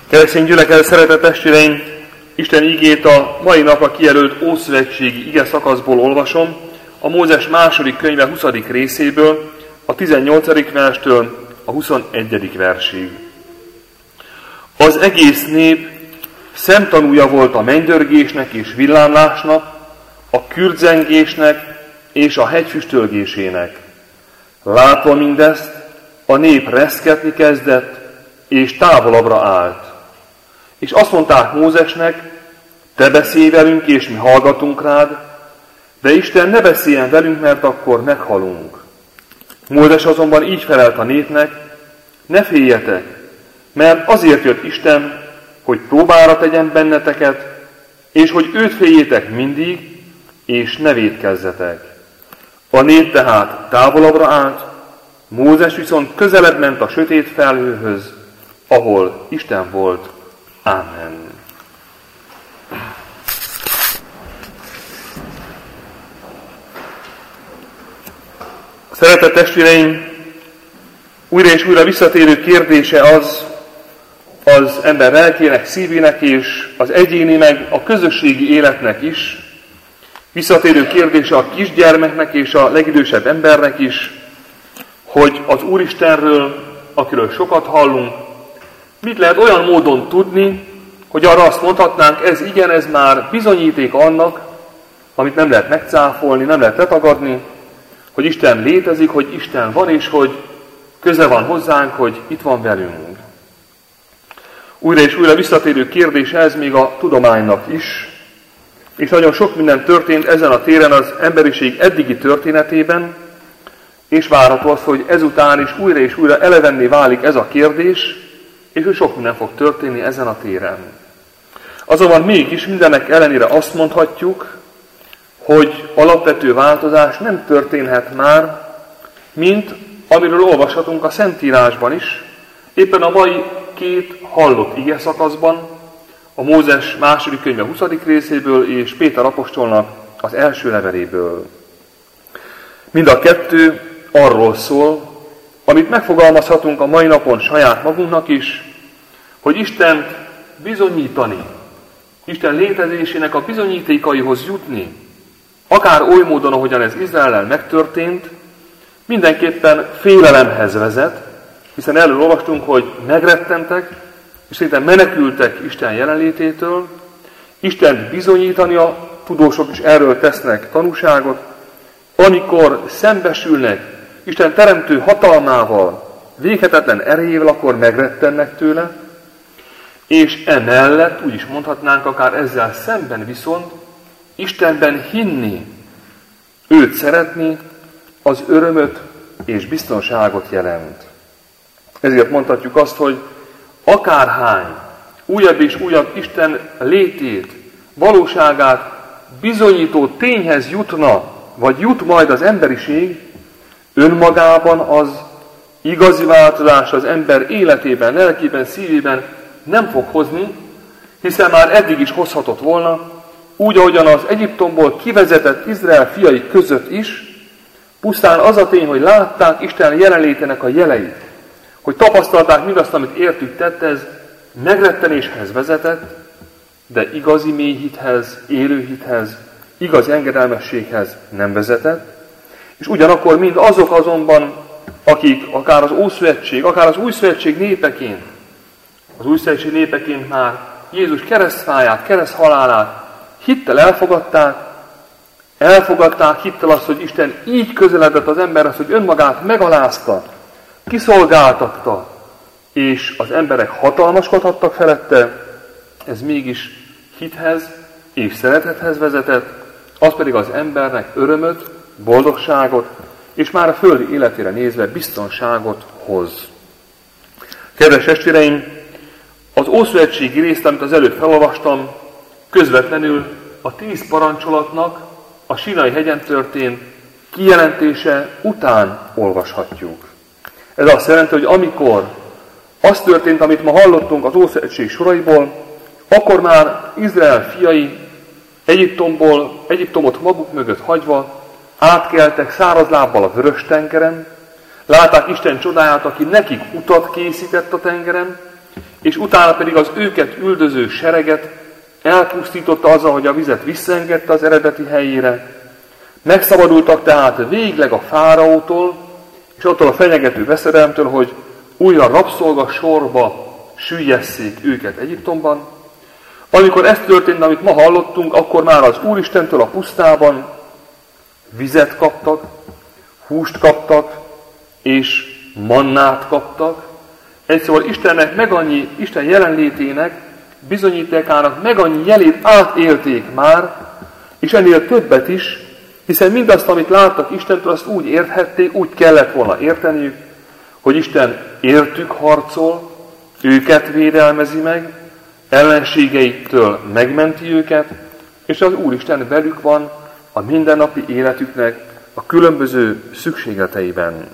Keresztény gyülekezet, szeretett testvéreim, Isten igét a mai napra kijelölt ószövetségi ige szakaszból olvasom, a Mózes második könyve 20. részéből, a 18. verstől a 21. versig. Az egész nép szemtanúja volt a mennydörgésnek és villámlásnak, a kürdzengésnek és a hegyfüstölgésének. Látva mindezt, a nép reszketni kezdett, és távolabbra állt. És azt mondták Mózesnek, te beszélj velünk, és mi hallgatunk rád, de Isten ne beszéljen velünk, mert akkor meghalunk. Mózes azonban így felelt a népnek, ne féljetek, mert azért jött Isten, hogy próbára tegyen benneteket, és hogy őt féljétek mindig, és ne vétkezzetek. A nép tehát távolabbra állt, Mózes viszont közelebb ment a sötét felhőhöz, ahol Isten volt. Ámen. Szeretett testvéreim, újra és újra visszatérő kérdése az ember lelkének, szívének és az egyéni meg a közösségi életnek is, visszatérő kérdése a kisgyermeknek és a legidősebb embernek is, hogy az Úristenről, akiről sokat hallunk, mit lehet olyan módon tudni, hogy arra azt mondhatnánk, ez már bizonyíték annak, amit nem lehet megcáfolni, nem lehet letagadni, hogy Isten létezik, hogy Isten van, és hogy köze van hozzánk, hogy itt van velünk. Újra és újra visszatérő kérdés ez még a tudománynak is, és nagyon sok minden történt ezen a téren az emberiség eddigi történetében, és várható az, hogy ezután is újra elevenné válik ez a kérdés, és hogy sok minden fog történni ezen a téren. Azonban mégis mindenek ellenére azt mondhatjuk, hogy alapvető változás nem történhet már, mint amiről olvashatunk a Szentírásban is, éppen a mai két hallott ige szakaszban, a Mózes második könyve 20. részéből és Péter apostolnak az első leveléből. Mind a kettő arról szól, amit megfogalmazhatunk a mai napon saját magunknak is, hogy Istent bizonyítani, Isten létezésének a bizonyítékaihoz jutni, akár oly módon, ahogyan ez Izraellel megtörtént, mindenképpen félelemhez vezet, hiszen erről olvastunk, hogy megrettentek, és szerintem menekültek Isten jelenlététől. Istent bizonyítani, a tudósok is erről tesznek tanúságot, amikor szembesülnek Isten teremtő hatalmával, véghetetlen erejével, akkor megrettennek tőle, és emellett, úgy is mondhatnánk, akár ezzel szemben viszont, Istenben hinni, őt szeretni, az örömöt és biztonságot jelent. Ezért mondhatjuk azt, hogy akárhány újabb és újabb Isten létét, valóságát bizonyító tényhez jutna, vagy jut majd az emberiség, önmagában az igazi változás az ember életében, lelkében, szívében nem fog hozni, hiszen már eddig is hozhatott volna, úgy, ahogyan az Egyiptomból kivezetett Izrael fiai között is, pusztán az a tény, hogy látták Isten jelenlétének a jeleit, hogy tapasztalták mindazt, amit értük tett, ez megrettenéshez vezetett, de igazi mély hithez, élő hithez, igazi engedelmességhez nem vezetett, és ugyanakkor mind azok azonban, akik akár az Ószövetség, akár az Újszövetség népeként már Jézus keresztfáját, kereszthalálát hittel elfogadták hittel azt, hogy Isten így közeledett az emberhez, hogy önmagát megalázta, kiszolgáltatta, és az emberek hatalmaskodhattak felette, ez mégis hithez és szeretethez vezetett, az pedig az embernek örömöt, boldogságot, és már a földi életére nézve biztonságot hoz. Kedves testvéreim, az ószövetségi részt, amit az előbb felolvastam, közvetlenül a 10 parancsolatnak a Sínai hegyen történt kijelentése után olvashatjuk. Ez azt jelenti, hogy amikor az történt, amit ma hallottunk az Ószövetség soraiból, akkor már Izrael fiai Egyiptomot maguk mögött hagyva átkeltek száraz lábbal a Vörös-tengeren, látták Isten csodáját, aki nekik utat készített a tengeren, és utána pedig az őket üldöző sereget elpusztította azzal, hogy a vizet visszaengedte az eredeti helyére. Megszabadultak tehát végleg a fáraótól, és attól a fenyegető veszedelemtől, hogy újra rabszolga sorba süllyeszték őket Egyiptomban. Amikor ez történt, amit ma hallottunk, akkor már az Úristentől a pusztában vizet kaptak, húst kaptak, és mannát kaptak. Egyszerűen Isten jelenlétének, bizonyítékának meg annyi jelét átélték már, és ennél többet is, hiszen mindazt, amit láttak Istentől, azt úgy érthették, úgy kellett volna érteniük, hogy Isten értük harcol, őket védelmezi meg, ellenségeiktől megmenti őket, és az Úristen velük van a mindennapi életüknek a különböző szükségleteiben.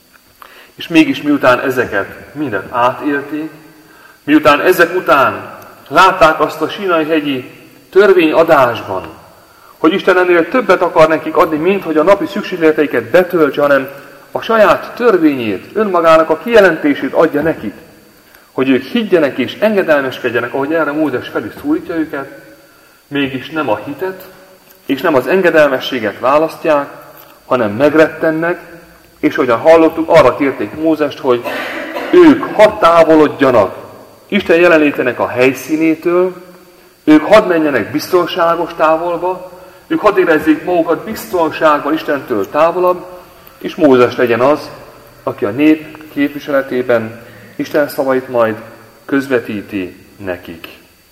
És mégis miután ezeket mindet átélték, miután ezek után látták azt a Sínai-hegyi törvényadásban, hogy Isten ennél többet akar nekik adni, mint hogy a napi szükségleteiket betöltse, hanem a saját törvényét, önmagának a kijelentését adja nekik, hogy ők higgyenek és engedelmeskedjenek, ahogy erre Mózes fel is szólítja őket, mégis nem a hitet és nem az engedelmességet választják, hanem megrettennek, és hogyan hallottuk, arra kérték Mózest, hogy ők hadd távolodjanak Isten jelenlétének a helyszínétől, ők hadd menjenek biztonságos távolba, ők hadd érezzék magukat biztonságban Istentől távolabb, és Mózes legyen az, aki a nép képviseletében Isten szavait majd közvetíti nekik.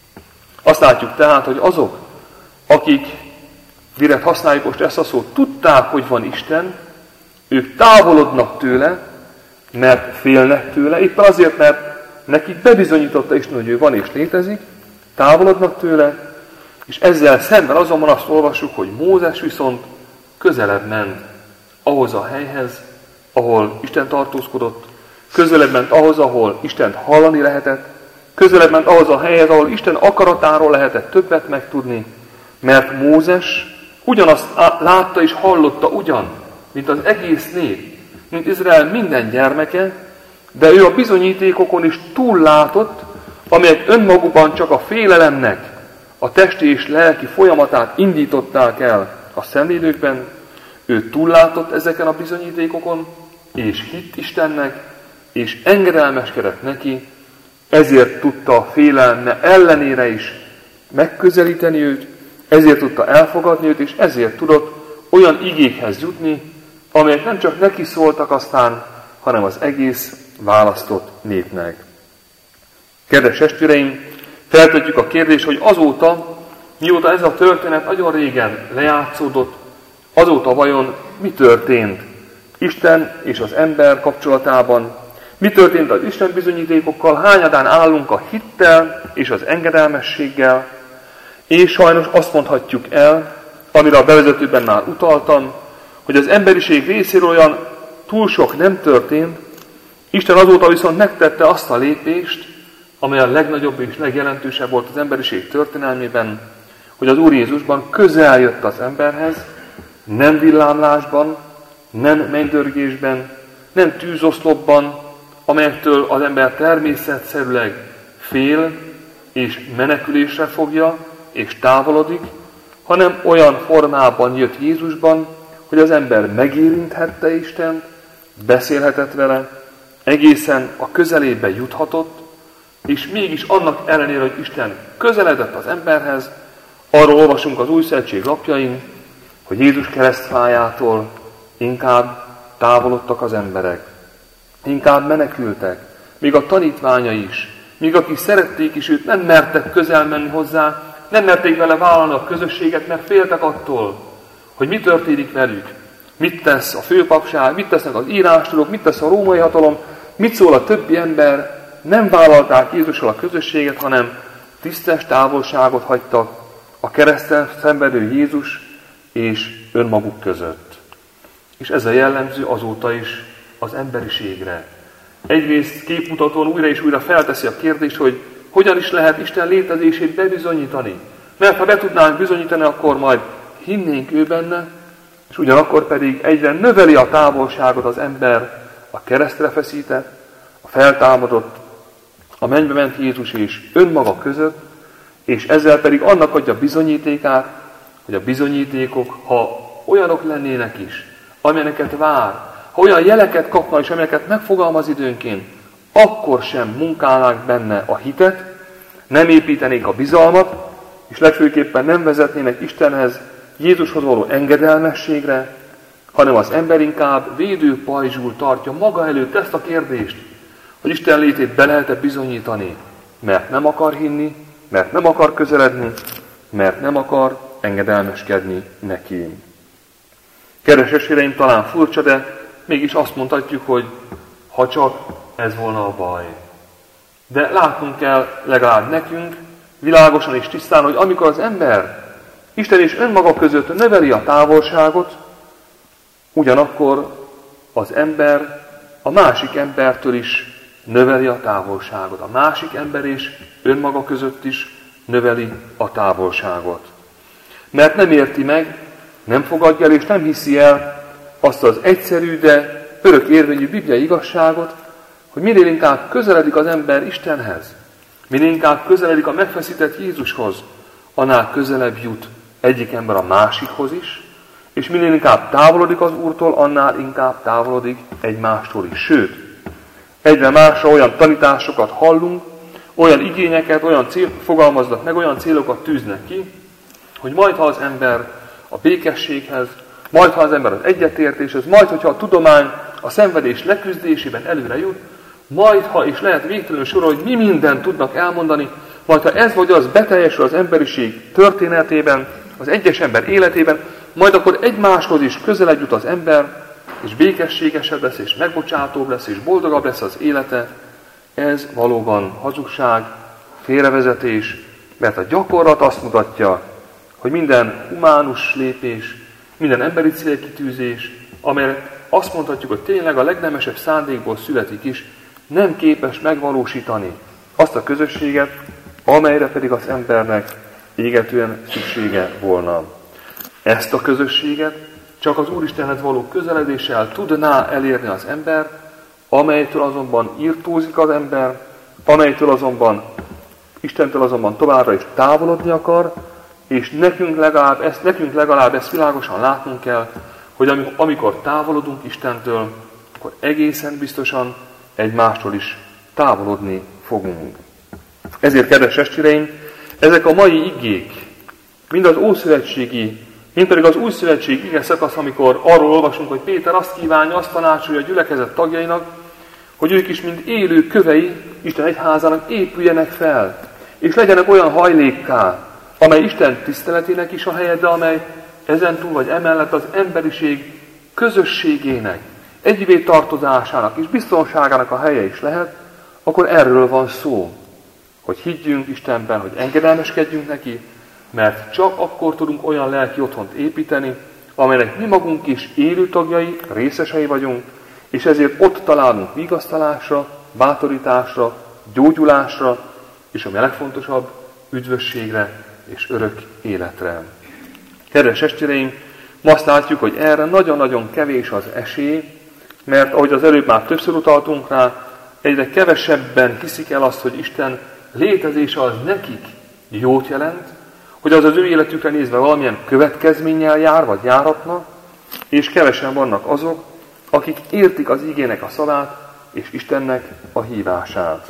Azt látjuk tehát, hogy azok, akik, direkt használjuk most ezt a szót, tudták, hogy van Isten, ők távolodnak tőle, mert félnek tőle, éppen azért, mert nekik bebizonyította Isten, hogy ő van és létezik, távolodnak tőle, és ezzel szemben azonban azt olvassuk, hogy Mózes viszont közelebb ment ahhoz a helyhez, ahol Isten tartózkodott, közelebb ment ahhoz, ahol Istent hallani lehetett, közelebb ment ahhoz a helyhez, ahol Isten akaratáról lehetett többet megtudni, mert Mózes ugyanazt látta és hallotta ugyan, mint az egész nép, mint Izrael minden gyermeke, de ő a bizonyítékokon is túllátott, amelyek önmagukban csak a félelemnek a testi és lelki folyamatát indították el a szemlélőkben. Ő túllátott ezeken a bizonyítékokon, és hitt Istennek, és engedelmeskedett neki, ezért tudta a félelme ellenére is megközelíteni őt, ezért tudta elfogadni őt, és ezért tudott olyan igékhez jutni, amelyek nem csak neki szóltak aztán, hanem az egész választott népnek. Kedves testvéreim, feltetjük a kérdést, hogy azóta, mióta ez a történet nagyon régen lejátszódott, azóta vajon mi történt Isten és az ember kapcsolatában? Mi történt az Isten bizonyítékokkal? Hányadán állunk a hittel és az engedelmességgel? És sajnos azt mondhatjuk el, amire a bevezetőben már utaltam, hogy az emberiség részéről olyan túl sok nem történt, Isten azóta viszont megtette azt a lépést, amely a legnagyobb és legjelentősebb volt az emberiség történelmében, hogy az Úr Jézusban közel jött az emberhez, nem villámlásban, nem mennydörgésben, nem tűzoszlopban, amelyektől az ember természetszerűleg fél és menekülésre fogja és távolodik, hanem olyan formában jött Jézusban, hogy az ember megérinthette Istent, beszélhetett vele, egészen a közelébe juthatott, és mégis annak ellenére, hogy Isten közeledett az emberhez, arról olvasunk az Új Szövetség lapjain, hogy Jézus keresztfájától inkább távolodtak az emberek, inkább menekültek, még a tanítványai is, még akik szerették is őt, nem mertek közel menni hozzá, nem merték vele vállalni a közösséget, mert féltek attól, hogy mi történik velük, mit tesz a főpapság, mit tesznek az írástudók, mit tesz a római hatalom, mit szól a többi ember. Nem vállalták Jézussal a közösséget, hanem tisztes távolságot hagytak a kereszten szenvedő Jézus és önmaguk között. És ez a jellemző azóta is az emberiségre. Egyrészt képmutatón újra és újra felteszi a kérdést, hogy hogyan is lehet Isten létezését bebizonyítani. Mert ha be tudnánk bizonyítani, akkor majd hinnénk ő benne, és ugyanakkor pedig egyre növeli a távolságot az ember a keresztre feszített, a feltámadott, a mennybe ment Jézus és önmaga között, és ezzel pedig annak adja bizonyítékát, hogy a bizonyítékok, ha olyanok lennének is, amilyeneket vár, ha olyan jeleket kapna és amelyeket megfogalmaz időnként, akkor sem munkálnánk benne a hitet, nem építenénk a bizalmat, és legfőképpen nem vezetnének Istenhez, Jézushoz való engedelmességre, hanem az ember inkább védőpajzsul tartja maga előtt ezt a kérdést, hogy Isten létét be lehet-e bizonyítani, mert nem akar hinni, mert nem akar közeledni, mert nem akar engedelmeskedni neki. Kedves testvéreim, talán furcsa, de mégis azt mondhatjuk, hogy ha csak ez volna a baj. De látnunk kell legalább nekünk, világosan és tisztán, hogy amikor az ember Isten és önmaga között növeli a távolságot, ugyanakkor az ember a másik embertől is növeli a távolságot. A másik ember és önmaga között is növeli a távolságot. Mert nem érti meg, nem fogadja el és nem hiszi el azt az egyszerű, de örök érvényű bibliai igazságot, hogy minél inkább közeledik az ember Istenhez, minél inkább közeledik a megfeszített Jézushoz, annál közelebb jut egyik ember a másikhoz is, és minél inkább távolodik az Úrtól, annál inkább távolodik egymástól is. Sőt, egyre másra olyan tanításokat hallunk, olyan igényeket, fogalmaznak meg, olyan célokat tűznek ki, hogy majd ha az ember a békességhez, majd ha az ember az egyetértéshez, majd hogyha a tudomány a szenvedés leküzdésében előre jut, majd ha és lehet végtelenül sorolni, hogy mi mindent tudnak elmondani, majd ha ez vagy az beteljesül az emberiség történetében, az egyes ember életében, majd akkor egymáshoz is közelebb jut az ember, és békességesebb lesz, és megbocsátóbb lesz, és boldogabb lesz az élete. Ez valóban hazugság, félrevezetés, mert a gyakorlat azt mutatja, hogy minden humánus lépés, minden emberi célkitűzés, amelyet azt mondhatjuk, hogy tényleg a legnemesebb szándékból születik is, nem képes megvalósítani azt a közösséget, amelyre pedig az embernek égetően szüksége volna. Ezt a közösséget csak az Úristenhez való közeledéssel tudná elérni az ember, amelytől azonban irtózik az ember, amelytől azonban Istentől azonban továbbra is távolodni akar, és nekünk legalább ezt világosan látnunk kell, hogy amikor távolodunk Istentől, akkor egészen biztosan egymástól is távolodni fogunk. Ezért, kedves testvéreim, ezek a mai igék, mind az ószövetségi, mind pedig az új szövetség ige szakasz, amikor arról olvasunk, hogy Péter azt kívánja, azt tanácsolja a gyülekezet tagjainak, hogy ők is, mint élő kövei Isten egyházának épüljenek fel, és legyenek olyan hajlékká, amely Isten tiszteletének is a helye, de amely ezentúl vagy emellett az emberiség közösségének, együvé tartozásának és biztonságának a helye is lehet, akkor erről van szó, hogy higgyünk Istenben, hogy engedelmeskedjünk neki, mert csak akkor tudunk olyan lelki otthont építeni, amelynek mi magunk is élő tagjai, részesei vagyunk, és ezért ott találunk vigasztalásra, bátorításra, gyógyulásra, és ami a legfontosabb, üdvösségre és örök életre. Kedves testvéreim, ma azt látjuk, hogy erre nagyon-nagyon kevés az esély, mert ahogy az előbb már többször utaltunk rá, egyre kevesebben hiszik el azt, hogy Isten létezése az nekik jót jelent, hogy az az ő életükre nézve valamilyen következménnyel jár, vagy járhatna, és kevesen vannak azok, akik értik az igének a szavát, és Istennek a hívását.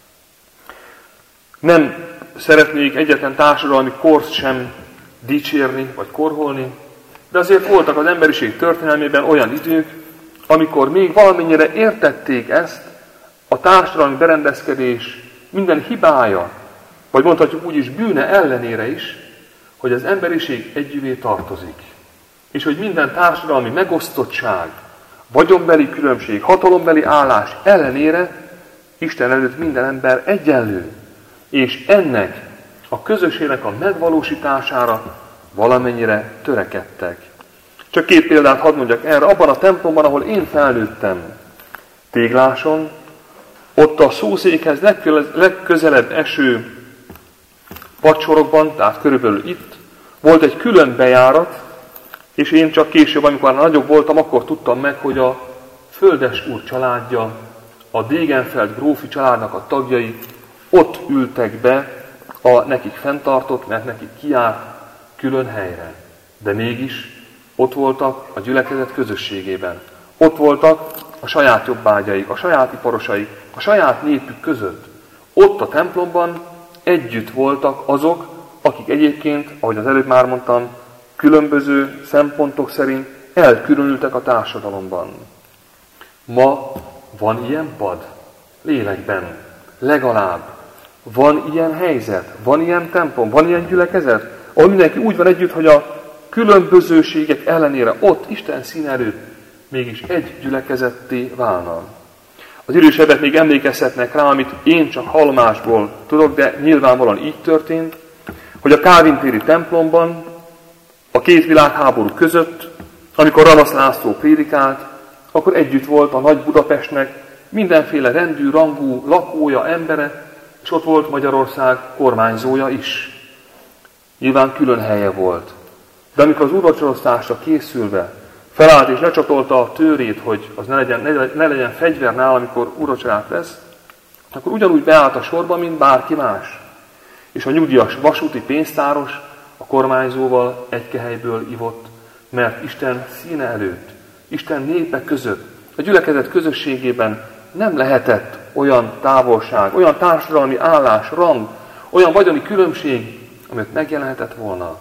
Nem szeretnék egyetlen társadalmi kort sem dicsérni, vagy korholni, de azért voltak az emberiség történelmében olyan idők, amikor még valamennyire értették ezt, a társadalmi berendezkedés minden hibája, vagy mondhatjuk úgy is bűne ellenére is, hogy az emberiség együvé tartozik. És hogy minden társadalmi megosztottság, vagyonbeli különbség, hatalombeli állás ellenére Isten előtt minden ember egyenlő. És ennek a közösségnek a megvalósítására valamennyire törekedtek. Csak 2 példát hadd mondjak erre. Abban a templomban, ahol én felnőttem, Tégláson, ott a szószékhez legközelebb eső padsorokban, tehát körülbelül itt, volt egy külön bejárat, és én csak később, amikor nagyobb voltam, akkor tudtam meg, hogy a Földes úr családja, a Degenfeld grófi családnak a tagjai ott ültek be a nekik fenntartott, mert nekik kiárt külön helyre. De mégis ott voltak a gyülekezet közösségében. Ott voltak a saját jobbágyaik, a saját iparosaik, a saját népük között. Ott a templomban együtt voltak azok, akik egyébként, ahogy az előbb már mondtam, különböző szempontok szerint elkülönültek a társadalomban. Ma van ilyen pad? Lélekben. Legalább. Van ilyen helyzet, van ilyen templom, van ilyen gyülekezet, ahol mindenki úgy van együtt, hogy a különbözőségek ellenére ott Isten színe előtt mégis egy gyülekezetté válna. Az idősebbek még emlékezhetnek rá, amit én csak hallomásból tudok, de nyilvánvalóan így történt, hogy a Kálvin-téri templomban a két világháború között, amikor Ranasz László prédikált, akkor együtt volt a Nagy Budapestnek mindenféle rendű, rangú lakója, embere, és ott volt Magyarország kormányzója is. Nyilván külön helye volt. De amikor az úrvacsoroztásra készülve felállt és lecsatolta a tőrét, hogy az ne legyen fegyver nála, amikor úrvacsorát lesz, akkor ugyanúgy beállt a sorba, mint bárki más. És a nyugdíjas vasúti pénztáros a kormányzóval egy kehelyből ivott, mert Isten színe előtt, Isten népe között, a gyülekezet közösségében nem lehetett olyan távolság, olyan társadalmi állás, rang, olyan vagyoni különbség, amit megjelenhetett volna.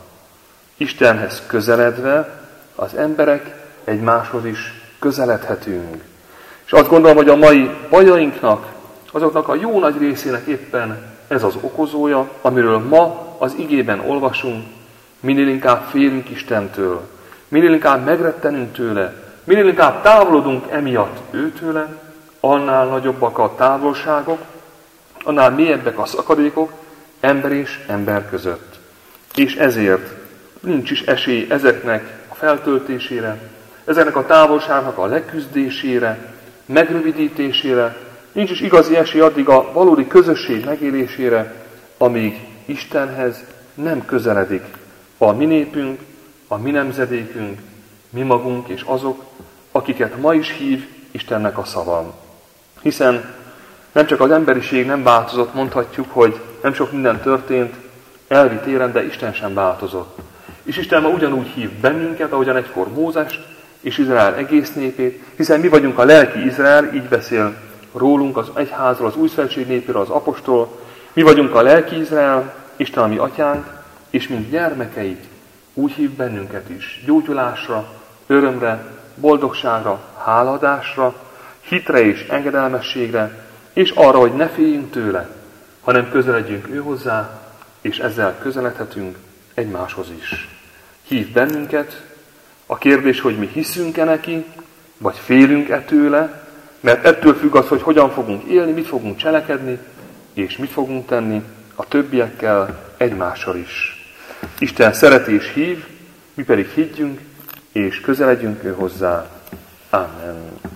Istenhez közeledve az emberek egymáshoz is közeledhetünk. És azt gondolom, hogy a mai bajainknak, azoknak a jó nagy részének éppen ez az okozója, amiről ma az igében olvasunk, minél inkább félünk Istentől, minél inkább megrettenünk tőle, minél inkább távolodunk emiatt őtőle, annál nagyobbak a távolságok, annál mélyebbek a szakadékok ember és ember között. És ezért nincs is esély ezeknek a feltöltésére, ezeknek a távolságnak a leküzdésére, megrövidítésére, nincs is igazi esély addig a valódi közösség megélésére, amíg Istenhez nem közeledik a mi népünk, a mi nemzedékünk, mi magunk és azok, akiket ma is hív Istennek a szava. Hiszen nem csak az emberiség nem változott, mondhatjuk, hogy nem sok minden történt elvi téren, de Isten sem változott. És Isten ma ugyanúgy hív bennünket, ahogyan egykor Mózest és Izrael egész népét, hiszen mi vagyunk a lelki Izrael, így beszél rólunk az egyházról, az újszövetség népéről az apostol, mi vagyunk a lelki Izrael, Isten a mi atyánk, és mint gyermekeit úgy hív bennünket is gyógyulásra, örömre, boldogságra, háladásra, hitre és engedelmességre, és arra, hogy ne féljünk tőle, hanem közeledjünk ő hozzá, és ezzel közeledhetünk egymáshoz is. Hív bennünket, a kérdés, hogy mi hiszünk-e neki, vagy félünk-e tőle, mert ettől függ az, hogy hogyan fogunk élni, mit fogunk cselekedni, és mit fogunk tenni a többiekkel, egymással is. Isten szeret és hív, mi pedig higgyünk, és közeledjünk ő hozzá. Amen.